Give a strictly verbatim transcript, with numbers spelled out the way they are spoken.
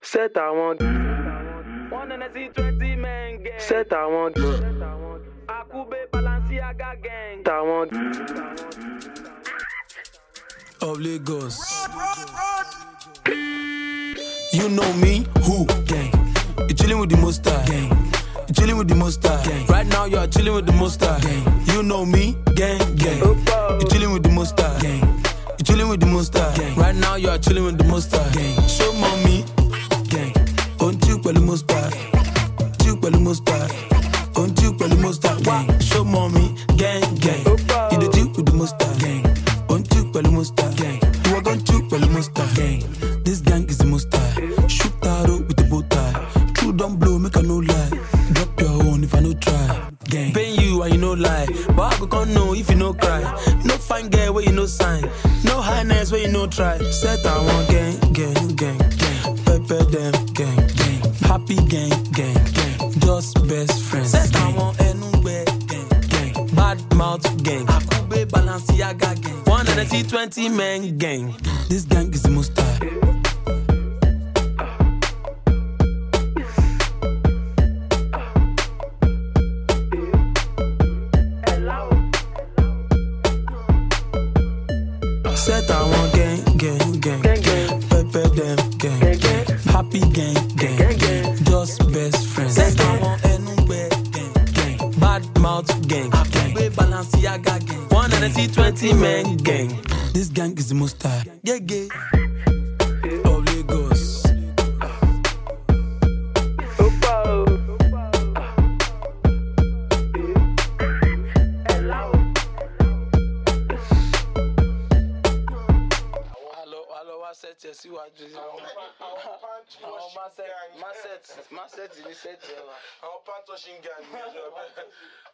Set I want. One N S C twenty men gang. Set I want. Akube Balenciaga gang. I want. Of Lagos. You know me, who? Gang. You chilling with the Monster gang. You chilling with the Monster gang. Right now you are chilling with the Monster gang. You know me, gang, gang. You chilling with the Monster gang. You chilling with the Monster gang. Right now you are chilling with the Monster gang. Show mommy, gang. On you pẹ̀lú Monster, you pẹ̀lú Monster, on you pẹ̀lú Monster gang. Show mommy, gang, gang. You the you with the Monster gang. On you pẹ̀lú Monster gang. You are going to pẹ̀lú Monster gang. This gang is the Monster. Shoot arrow with the bow tie. True don't blow, make I no lie. Drop your own if I no try. Gang. Paying you and you no lie. But I go can't know if you no cry. No fine girl where you no sign. No highness where you no try. Set I want gang, gang, gang, gang. Pepper them, gang, gang. Happy gang, gang, gang. Just best friends. Set I want anywhere, gang, gang. Bad mouth gang. Akube Balenciaga gang. One N S C twenty men gang. This gang is the most tired. Set I want gang, gang, gang, gang, gang. Pepper them, gang, gang, gang. Happy gang, gang, gang, gang. Just best friends. Set I want anywhere, gang, gang. Bad mouth gang, Akube Balenciaga gang. One N S C twenty men gang. This gang is the most tired. Yeah, yeah. Of Lagos. Set yes, you are just. I'll set, my set, my set, my set, my set. I'll punch washing gang.